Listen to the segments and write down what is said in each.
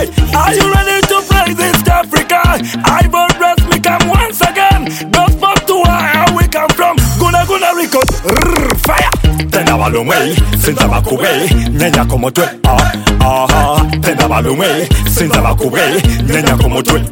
Hey, are you ready to praise East Africa? I will rest me come once again. Don't fuck to where we come from. Guna record, fire. Tena balumwe, sinza bakube, nyenya komotwe. Tena balumwe, sinza bakube, nyenya komotwe.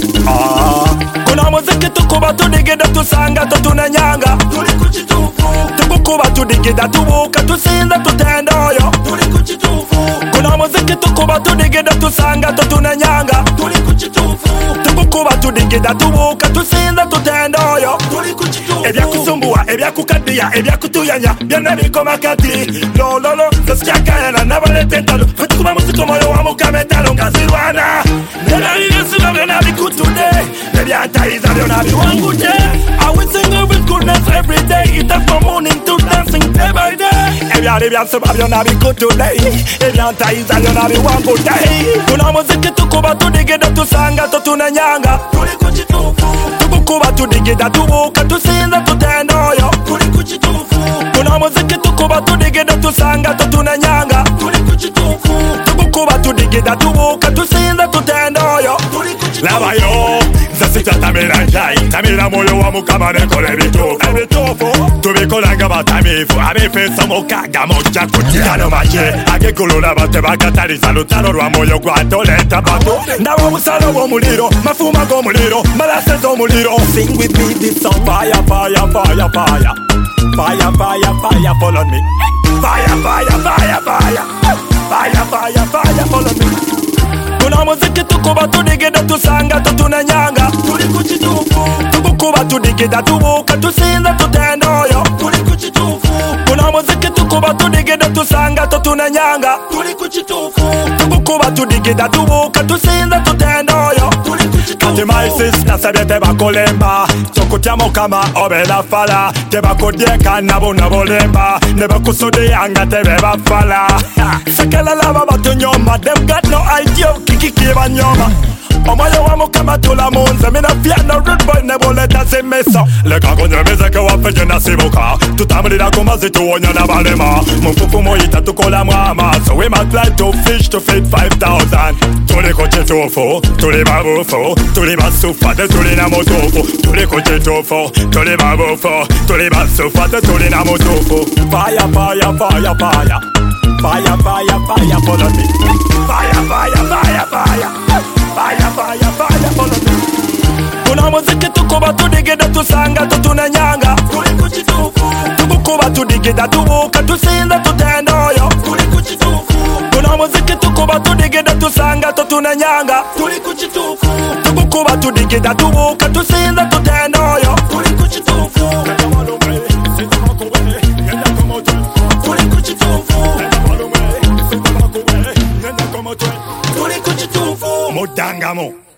Kuna muziki tukuba tudigida tusanga tutunanyanga. Tuli kuchitufu. Tukuba tudigida tubuka tusinza tutendoyo. Tuli kuchitufu. Kuna muziki tukuba tudigida tusanga tutunanyanga. Tuli kuchitufu. Tukuba tudigida tubuka tusinza tutendoyo. Tuli kuchitufu. Ebya kusumbua, ebya kukadia, ebya kutuyanya, byonna bikoma kati. Lololo, zasikyakayana nabaletentalo. Fetukuba muziko moyo wa mukametalo ngazirwana. Nebabibesiba byonna bikutude. Nebyantayiza byonna biwangute. I will sing with goodness every day. It up from morning to dancing day by day. Ebyali byasiba byonna bikutude. Ebyantayiza byonna biwangute. Kuna muziki tukuba tudigida tusanga tutunanyanga. Tuli kuchitufu. Tukuba tudigida tubuka tusinza tutendoyo. Tuli kuchitufu. Kuna muziki tukuba tudigida tusanga tutunanyanga. Tuli kuchitufu. Tukuba tudigida tubuka tusinza tutendoyo. Tuli kuchitufu. Labayo zasita tamira njai tamira moyo wa mukama nekole ebitufu tubikolanga batamifu abefesa mukaga mujja kutyano maje agegulula bate bakataliza lutalo lwa moyo gwatoleta batu ndawo musalo w'omuliro mafuma g'omuliro malase z'omuliro. Sing with me this song. Fire, fire, fire, fire. Fire, fire, fire, follow me. Fire, fire, fire, fire. Fire, fire, fire, follow me. Kuna muziki tukuba tudigida tusanga tutunanyanga. Tuli kuchitufu. Tukuba tudigida tubuka tusinza tutendoyo. Tuli kuchitufu. Kuna muziki tukuba tudigida tusanga tutunanyanga. Tuli kuchitufu. Tukuba tudigida tubuka tusinza tutendoyo. Tuli kuchitufu. Kati my sister sabye tebakolemba. Sokutya mukama obela fala. Tebakodyeka nabo nabolemba. Nebakusudiyanga tebe bafala. Sekela laba batunyoma. Them got no idea. Kikikiba nyoma. Omoyo wa mukama tula munze. Mina fear no rude boy nebo leta zimisa. Leka konye mizeke wafeje nasibuka. Tutamulira kumazi tuwonya na balema. Mfufu moita tukola mwama. So we might like to fish to feed 5,000. Tuli kuchitufu, tuli babufu, tuli basufa, te tuli na mutufu. Tuli kuchitufu, tuli babufu, tuli basufa, te tuli na mutufu. Fire, fire, fire, fire. Fire, fire, fire, follow me. Fire, fire, fire, fire. Fire, fire, fire, follow me. Kuna muziki tukuba tudigida tusanga tutunanyanga. Tuli kuchitufu. Tukuba tudigida tubuka tusinza tutendoyo. Tuli kuchitufu. Kuna muziki tukuba tudigida tusanga tutunanyanga. Tuli kuchitufu. Tukuba tudigida tubuka tusinza tutendoyo. Tuli kuchitufu. Tuli kuchitufu. Mudangamo.